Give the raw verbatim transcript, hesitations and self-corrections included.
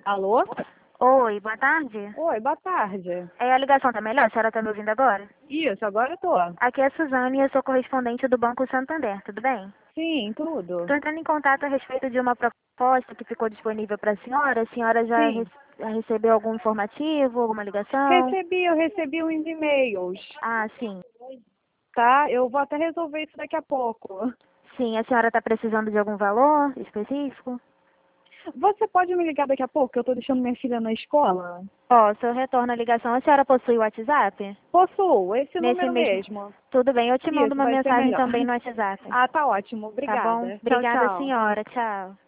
Alô? Oi, boa tarde. Oi, boa tarde. É, a ligação tá melhor? A senhora tá me ouvindo agora? Isso, agora eu tô. Aqui é a Suzane e eu sou correspondente do Banco Santander, tudo bem? Sim, tudo. Estou entrando em contato a respeito de uma proposta que ficou disponível para a senhora. A senhora já Sim. re- já recebeu algum informativo, alguma ligação? Recebi, eu recebi uns e-mails, Ah, sim. tá? Eu vou até resolver isso daqui a pouco. Sim, a senhora está precisando de algum valor específico? Você pode me ligar daqui a pouco? Eu tô deixando minha filha na escola. Posso, eu retorno a ligação. A senhora possui o WhatsApp? Possuo, esse Nesse número mesmo. mesmo. Tudo bem, eu te mando Isso, uma vai ser mensagem melhor. também no WhatsApp. Ah, tá ótimo. Tá bom? Obrigada. Tchau, Obrigada, tchau. senhora. Tchau.